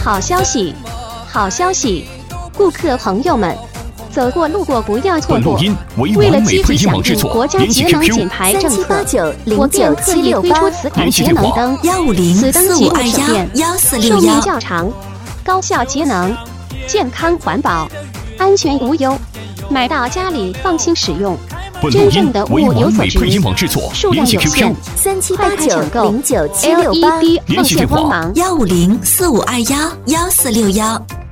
好消息，好消息！顾客朋友们，走过路过不要错过。为了积极响应国家节能减排政策，我便特意推出此款节能灯。此灯即不省电，寿命较长，高效节能，健康环保，安全无忧，买到家里放心使用。真正的物有所值，数量有限，3789097681，LED 奉献光芒 15045211461。